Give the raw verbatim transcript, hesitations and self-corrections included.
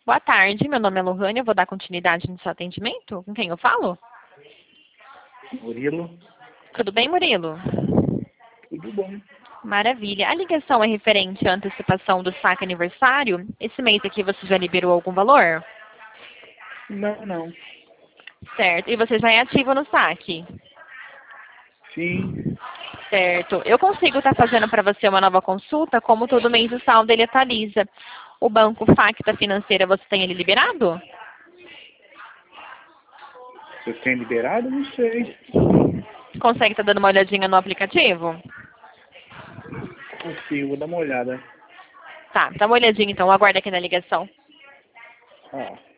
Boa tarde, meu nome é Lohane, eu vou dar continuidade no seu atendimento. Com quem eu falo? Murilo, Tudo bem, Murilo? tudo bom? Maravilha. A ligação é referente à antecipação do saque aniversário. Esse mês aqui você já liberou algum valor? Não, não. Certo. E você já é ativo no saque? Sim, Certo. Eu consigo estar fazendo para você uma nova consulta, como todo mês o saldo ele atualiza. O banco Facta Financeira, você tem ele liberado? você tem liberado? Não sei. Consegue estar dando uma olhadinha no aplicativo? Consigo, vou dar uma olhada. Tá, dá uma olhadinha então, aguarda aqui na ligação. Ah.